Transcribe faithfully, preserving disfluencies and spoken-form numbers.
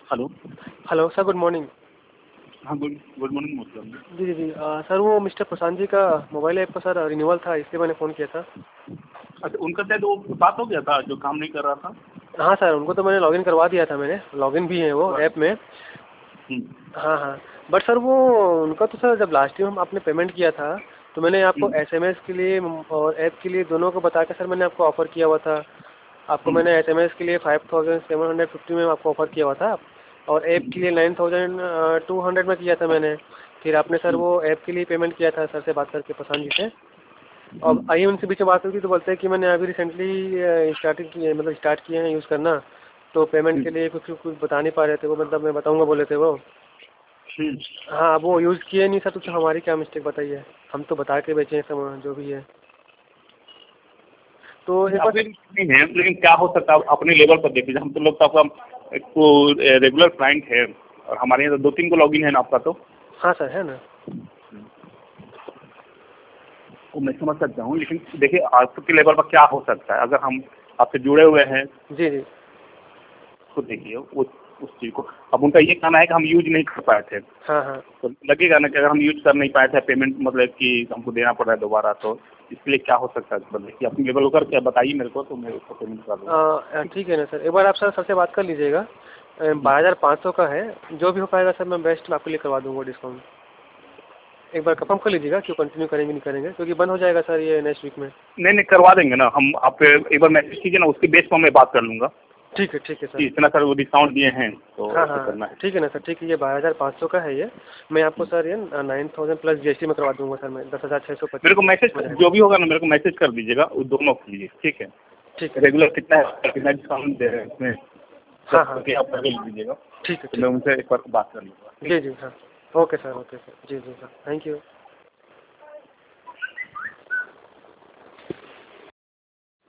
Hello. Hello sir, good morning. हाँ, good good morning मोहतरम। जी जी जी अ, सर वो मिस्टर प्रशांत जी का मोबाइल ऐप का सर रिन्यूअल था, इसलिए मैंने फ़ोन किया था। अच्छा, उनका शायद वो बात हो गया था जो काम नहीं कर रहा था। हाँ सर, उनको तो मैंने लॉगिन करवा दिया था, मैंने लॉगिन भी है वो हुआ। ऐप में। हम्म, हाँ हाँ। बट सर वो उनका तो सर जब लास्ट टाइम हम आपने पेमेंट किया था तो मैंने आपको हम्म, एसएमएस के लिए और ऐप के लिए दोनों को बता के सर मैंने आपको ऑफ़र किया हुआ था। आपको हम्म, मैंने एसएमएस के लिए five thousand seven hundred fifty में आपको ऑफ़र किया हुआ था और ऐप के हम्म, लिए नाइन थाउजेंड टू हंड्रेड में किया था मैंने। फिर आपने सर हम्म, वो ऐप के लिए पेमेंट किया था सर से बात करके प्रशांत जी से। अब हम्म, आइए उनसे बीच में बात हुई थी तो बोलते हैं कि मैंने अभी रिसेंटली स्टार्टिंग की है, मतलब स्टार्ट किए हैं यूज़ करना, तो पेमेंट के हम्म, लिए कुछ कुछ बता नहीं पा रहे थे वो, मतलब मैं बताऊंगा बोले थे वो। हम्म। हाँ, अब वो यूज़ किए नहीं सर, तो हमारी क्या मिस्टेक बताइए, हम तो बता के बेचे हैं सामान जो भी है। तो एक बार अपने नहीं है, लेकिन क्या हो सकता है अपने लेवल पर देख लीजिए। हम तो लोग तो आपका एक रेगुलर क्लाइंट है और हमारे यहाँ तो दो तीन को लॉगिन है ना आपका। तो हाँ सर, है ना। वो मैं समझ सकता हूँ, लेकिन देखिए आपके लेवल पर क्या हो सकता है। अगर हम आपसे जुड़े हुए हैं जी जी। तो देखिए उस उस चीज़ को। अब उनका ये कहना है कि हम यूज नहीं कर पाए थे, हाँ हाँ। तो लगेगा ना कि अगर हम यूज कर नहीं पाए थे पेमेंट, मतलब कि हमको देना पड़ रहा है दोबारा, तो इसके लिए क्या हो सकता है। मतलब कि अपनी लेवल होकर क्या बताइए मेरे को, तो मैं उसको पेमेंट करा दूँगा। अ, ठीक है ना सर, एक बार आप सर सबसे बात कर लीजिएगा। बारह हज़ार पाँच सौ का है, जो भी हो पाएगा सर मैं बेस्ट आपके लिए करवा दूंगा डिस्काउंट। एक बार कंफर्म कर लीजिएगा क्यों कंटिन्यू करेंगे नहीं करेंगे, क्योंकि बंद हो जाएगा सर ये नेक्स्ट वीक में। नहीं नहीं, करवा देंगे ना हम। आप एक बार मैसेज कीजिए ना, उसके बेस पर मैं बात कर लूँगा ठीक है ठीक है कि सर। इतना सर वो डिस्काउंट दिए हैं तो हाँ ऐसे हाँ करना है। ठीक है ना सर, ठीक है, ये बारह हज़ार पाँच सौ का है ये। मैं आपको सर ये नाइन थाउजेंड प्लस जीएसटी में करवा दूंगा सर, मैं दस हज़ार छः सौ मेरे पच्चीस को मैसेज हो जाएगा। जो भी होगा ना मेरे को मैसेज कर दीजिएगा, वो दोनों के लिए ठीक है। ठीक है ठीक रेगुलर है। कितना है, कितना डिस्काउंट दे रहे हैं इसमें, हाँ सब हाँ करके आप करके लिख दीजिएगा, ठीक है तो मैं ठीक है। उनसे एक बार बात कर लूँगा। ठीक जी है। जी हाँ। ओके सर, ओके सर, जी जी सर, थैंक यू।